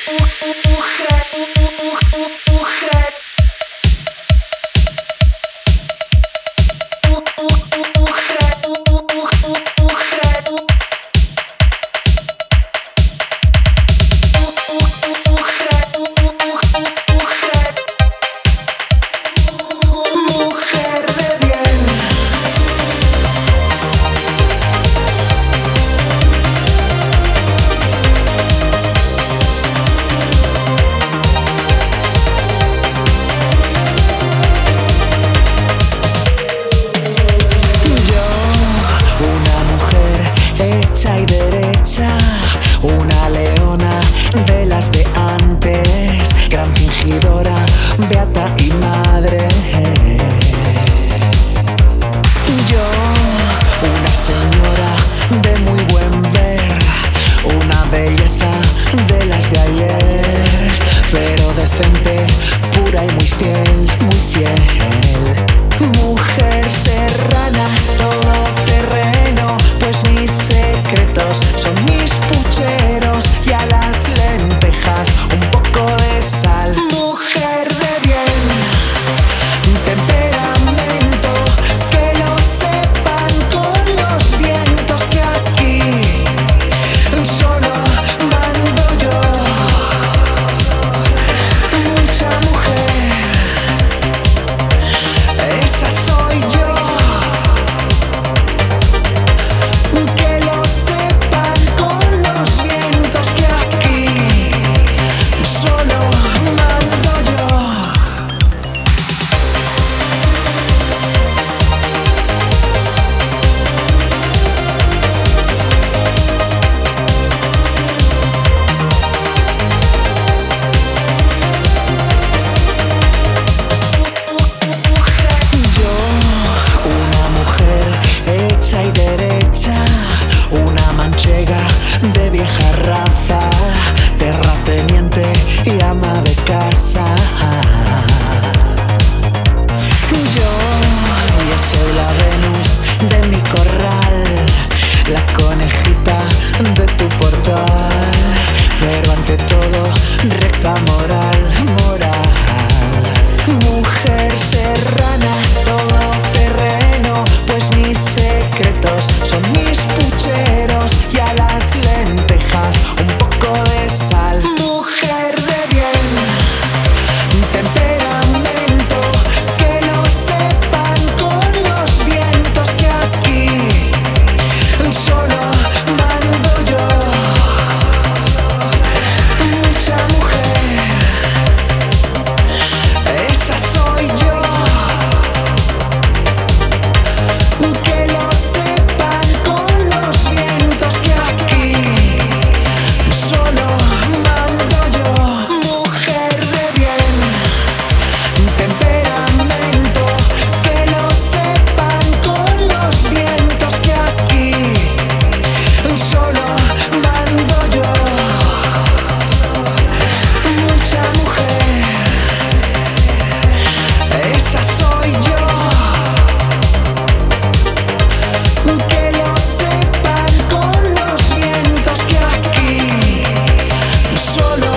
Una leona de las de antes, gran fingidora, beata y madre. Yo, una señora de muy buen ver, una belleza de las de ayer, pero decente, pura y muy fiel, muy fiel. Mujer serrana, todoterreno, pues mis secretos son mis pucheros y a las lentejas un poco de sal. Mujer de bien, temperamento, que lo sepan con los vientos que aquí solo mando yo. Mucha mujer, esa soy yo. Que lo sepan con los vientos que aquí solo mando yo. Yo, una mujer hecha y derecha, una manchega de vieja raza, terrateniente y ama de casa. Yo soy la Venus de mi corral, la conejita de tu portal, pero ante todo recta moral, moral. Mujer serrana, todoterreno, pues mis secretos son mis pucheros y a las lentejas un poco de sal. Mujer de bien, temperamento, que lo sepan con los vientos que aquí solo mando yo. Mucha mujer, esa soy yo. Que lo sepan con los vientos que aquí solo mando yo. Mujer de bien, temperamento, que lo sepan con los vientos que aquí solo mando yo. Mucha mujer, esa soy yo. Que lo sepan con los vientos que aquí solo